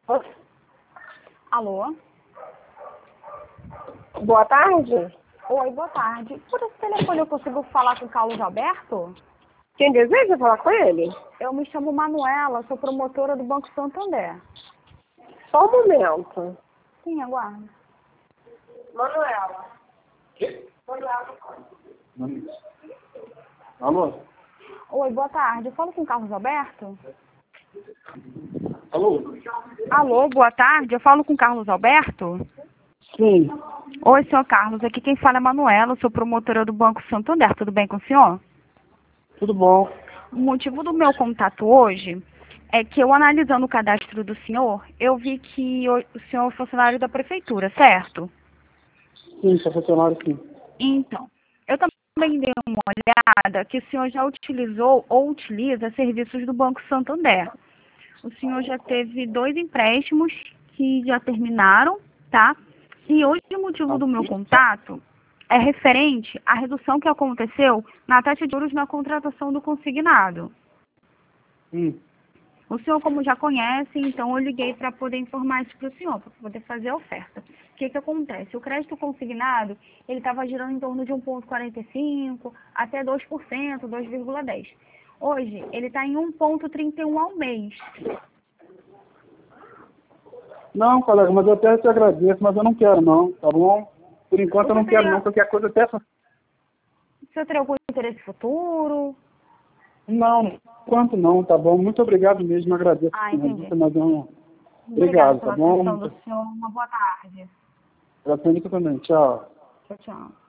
Alô? Boa tarde. Oi, boa tarde. Por esse telefone eu consigo falar com o Carlos Alberto? Quem deseja falar com ele? Eu me chamo Manuela, sou promotora do Banco Santander. Só um momento. Sim, aguardo. Manuela. Alô? Oi, boa tarde. Eu falo com o Carlos Alberto? Alô? Alô, boa tarde. Eu falo com o Carlos Alberto? Sim. Oi, senhor Carlos. Aqui quem fala é Manuela, sou promotora do Banco Santander. Tudo bem com o senhor? Tudo bom? O motivo do meu contato hoje é que eu, analisando o cadastro do senhor, eu vi que o senhor é funcionário da prefeitura, certo? Sim, sou funcionário, sim. Então, eu também dei uma olhada que o senhor já utilizou ou utiliza serviços do Banco Santander. O senhor já teve 2 empréstimos que já terminaram, tá? E hoje o motivo do meu contato é referente à redução que aconteceu na taxa de juros na contratação do consignado. O senhor, como já conhece, então eu liguei para poder informar isso para o senhor, para poder fazer a oferta. O que acontece? O crédito consignado, ele estava girando em torno de 1,45% até 2%, 2,10%. Hoje, ele está em 1,31% ao mês. Não, colega, mas eu até te agradeço, mas eu não quero não, tá bom? Por enquanto eu não quero não, qualquer coisa até... O senhor teria algum interesse futuro? Não, enquanto não, tá bom? Muito obrigado mesmo, agradeço. Entendi. Mas não... Obrigada Obrigado, tá pela atenção bom? do senhor. Uma boa tarde. Pra você também, tchau. Tchau, tchau.